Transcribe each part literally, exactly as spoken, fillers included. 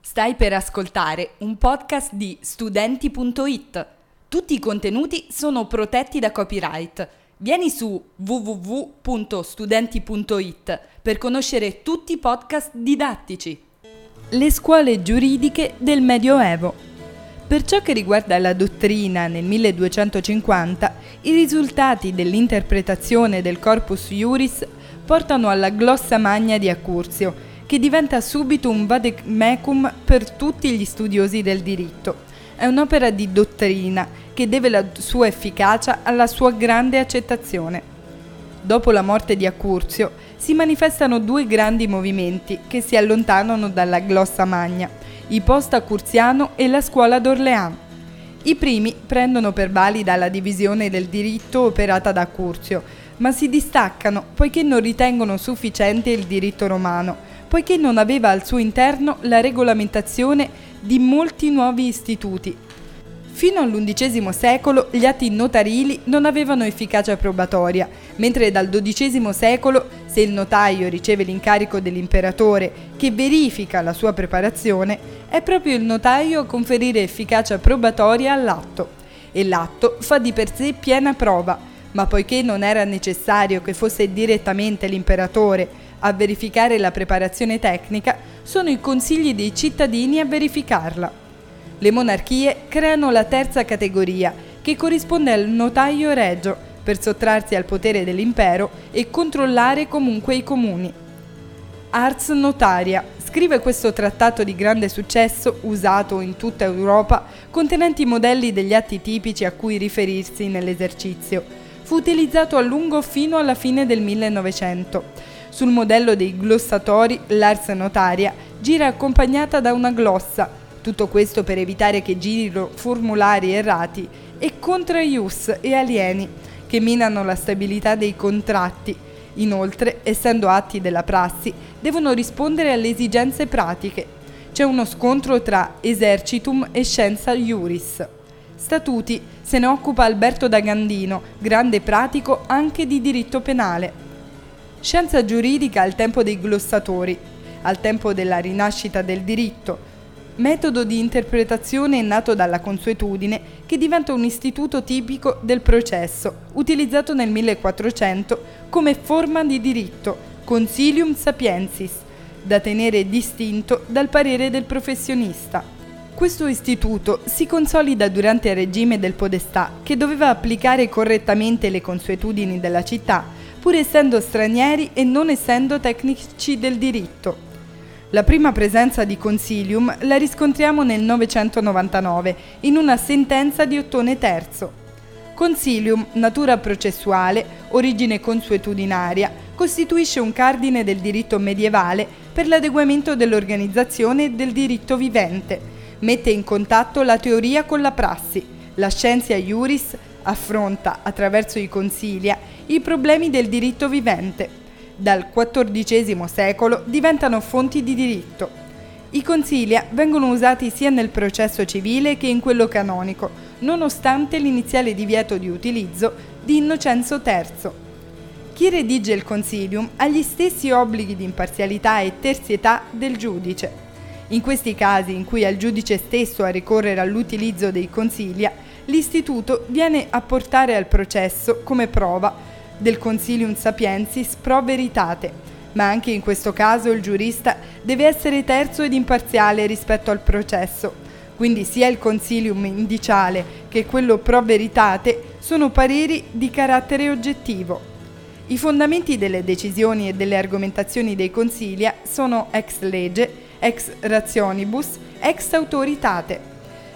Stai per ascoltare un podcast di studenti punto it. Tutti i contenuti sono protetti da copyright. Vieni su w w w punto studenti punto it per conoscere tutti i podcast didattici. Le scuole giuridiche del Medioevo. Per ciò che riguarda la dottrina nel milleduecentocinquanta, i risultati dell'interpretazione del Corpus Iuris portano alla Glossa Magna di Accurzio, che diventa subito un vademecum per tutti gli studiosi del diritto. È un'opera di dottrina che deve la sua efficacia alla sua grande accettazione. Dopo la morte di Accurzio si manifestano due grandi movimenti che si allontanano dalla Glossa Magna, il post-accurziano e la scuola d'Orléans. I primi prendono per valida la divisione del diritto operata da Accurzio, ma si distaccano poiché non ritengono sufficiente il diritto romano, poiché non aveva al suo interno la regolamentazione di molti nuovi istituti. Fino all'undicesimo secolo gli atti notarili non avevano efficacia probatoria, mentre dal dodicesimo secolo, se il notaio riceve l'incarico dell'imperatore che verifica la sua preparazione, è proprio il notaio a conferire efficacia probatoria all'atto, e l'atto fa di per sé piena prova, ma poiché non era necessario che fosse direttamente l'imperatore a verificare la preparazione tecnica, sono i consigli dei cittadini a verificarla. Le monarchie creano la terza categoria, che corrisponde al notaio regio, per sottrarsi al potere dell'impero e controllare comunque i comuni. Ars Notaria scrive questo trattato di grande successo, usato in tutta Europa, contenente i modelli degli atti tipici a cui riferirsi nell'esercizio. Fu utilizzato a lungo fino alla fine del millenovecento. Sul modello dei glossatori, l'Ars Notaria gira accompagnata da una glossa, tutto questo per evitare che girino formulari errati e contra ius e alieni, che minano la stabilità dei contratti. Inoltre, essendo atti della prassi, devono rispondere alle esigenze pratiche. C'è uno scontro tra exercitum e scienza iuris. Statuti se ne occupa Alberto da Gandino, grande pratico anche di diritto penale. Scienza giuridica al tempo dei glossatori, al tempo della rinascita del diritto, metodo di interpretazione nato dalla consuetudine che diventa un istituto tipico del processo, utilizzato nel millequattrocento come forma di diritto, consilium sapiensis, da tenere distinto dal parere del professionista. Questo istituto si consolida durante il regime del podestà, che doveva applicare correttamente le consuetudini della città, pur essendo stranieri e non essendo tecnici del diritto. La prima presenza di consilium la riscontriamo nel novecentonovantanove in una sentenza di Ottone terzo. Consilium, natura processuale, origine consuetudinaria, costituisce un cardine del diritto medievale per l'adeguamento dell'organizzazione e del diritto vivente. Mette in contatto la teoria con la prassi. La scientia iuris affronta, attraverso i consilia, i problemi del diritto vivente. Dal quattordicesimo secolo diventano fonti di diritto. I consilia vengono usati sia nel processo civile che in quello canonico, nonostante l'iniziale divieto di utilizzo di Innocenzo terzo. Chi redige il consilium ha gli stessi obblighi di imparzialità e terzietà del giudice. In questi casi, in cui è il giudice stesso a ricorrere all'utilizzo dei consilia, l'istituto viene a portare al processo come prova del consilium sapiensis pro veritate, ma anche in questo caso il giurista deve essere terzo ed imparziale rispetto al processo, quindi sia il consilium indiciale che quello pro veritate sono pareri di carattere oggettivo. I fondamenti delle decisioni e delle argomentazioni dei consilia sono ex lege, ex rationibus, ex autoritate.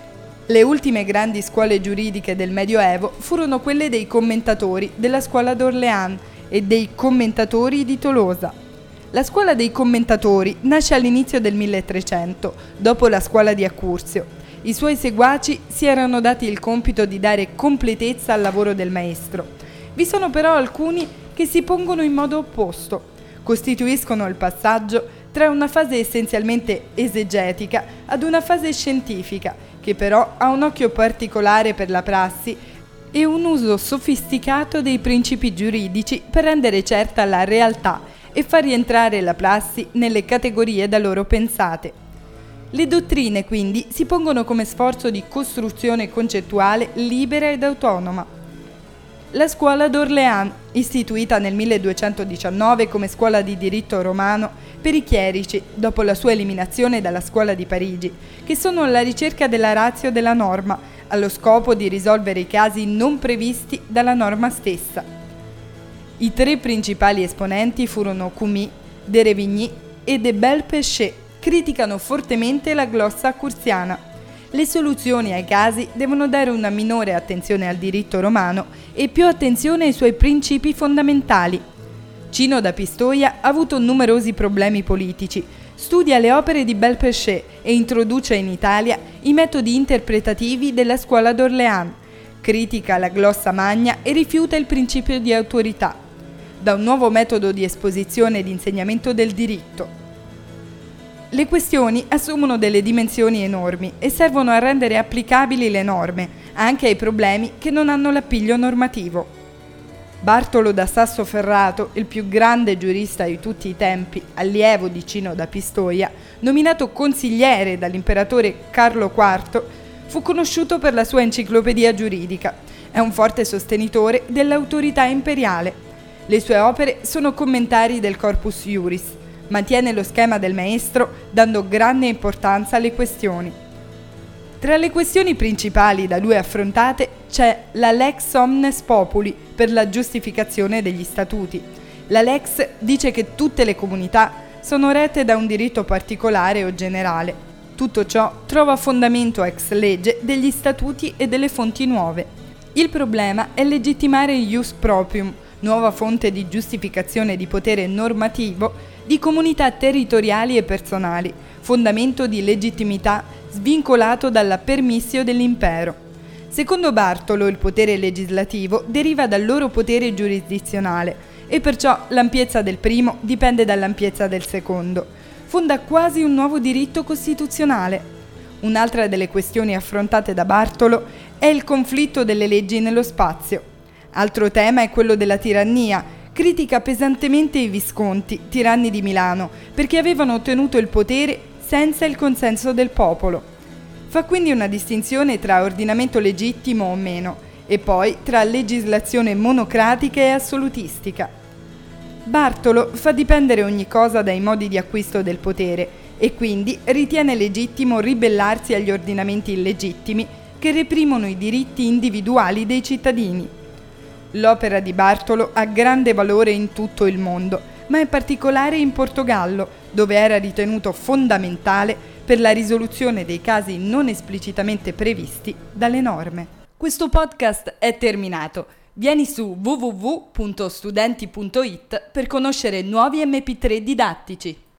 Le ultime grandi scuole giuridiche del Medioevo furono quelle dei commentatori della scuola d'Orléans e dei commentatori di Tolosa. La scuola dei commentatori nasce all'inizio del milletrecento, dopo la scuola di Accurzio. I suoi seguaci si erano dati il compito di dare completezza al lavoro del maestro. Vi sono però alcuni che si pongono in modo opposto. Costituiscono il passaggio tra una fase essenzialmente esegetica ad una fase scientifica, che però ha un occhio particolare per la prassi e un uso sofisticato dei principi giuridici per rendere certa la realtà e far rientrare la prassi nelle categorie da loro pensate. Le dottrine, quindi, si pongono come sforzo di costruzione concettuale libera ed autonoma. La scuola d'Orléans, istituita nel milleduecentodiciannove come scuola di diritto romano per i chierici dopo la sua eliminazione dalla scuola di Parigi, che sono alla ricerca della ratio della norma, allo scopo di risolvere i casi non previsti dalla norma stessa. I tre principali esponenti furono Cumy, de Revigny e de Belpéché. Criticano fortemente la glossa accursiana. Le soluzioni ai casi devono dare una minore attenzione al diritto romano e più attenzione ai suoi principi fondamentali. Cino da Pistoia ha avuto numerosi problemi politici, studia le opere di Belpéché e introduce in Italia i metodi interpretativi della scuola d'Orléans, critica la glossa magna e rifiuta il principio di autorità, da un nuovo metodo di esposizione ed insegnamento del diritto. Le questioni assumono delle dimensioni enormi e servono a rendere applicabili le norme anche ai problemi che non hanno l'appiglio normativo. Bartolo da Sassoferrato, il più grande giurista di tutti i tempi, allievo di Cino da Pistoia, nominato consigliere dall'imperatore Carlo quarto, fu conosciuto per la sua enciclopedia giuridica. È un forte sostenitore dell'autorità imperiale. Le sue opere sono commentari del Corpus Juris. Mantiene lo schema del maestro, dando grande importanza alle questioni. Tra le questioni principali da lui affrontate c'è la lex omnes populi per la giustificazione degli statuti. La lex dice che tutte le comunità sono rette da un diritto particolare o generale. Tutto ciò trova fondamento ex legge degli statuti e delle fonti nuove. Il problema è legittimare il ius proprium, nuova fonte di giustificazione di potere normativo di comunità territoriali e personali, fondamento di legittimità svincolato dalla permissio dell'impero. Secondo Bartolo, il potere legislativo deriva dal loro potere giurisdizionale e perciò l'ampiezza del primo dipende dall'ampiezza del secondo. Fonda quasi un nuovo diritto costituzionale. Un'altra delle questioni affrontate da Bartolo è il conflitto delle leggi nello spazio. Altro tema è quello della tirannia. Critica pesantemente i Visconti, tiranni di Milano, perché avevano ottenuto il potere senza il consenso del popolo. Fa quindi una distinzione tra ordinamento legittimo o meno, e poi tra legislazione monocratica e assolutistica. Bartolo fa dipendere ogni cosa dai modi di acquisto del potere, e quindi ritiene legittimo ribellarsi agli ordinamenti illegittimi che reprimono i diritti individuali dei cittadini. L'opera di Bartolo ha grande valore in tutto il mondo, ma in particolare in Portogallo, dove era ritenuto fondamentale per la risoluzione dei casi non esplicitamente previsti dalle norme. Questo podcast è terminato. Vieni su w w w punto studenti punto i t per conoscere nuovi emme pi tre didattici.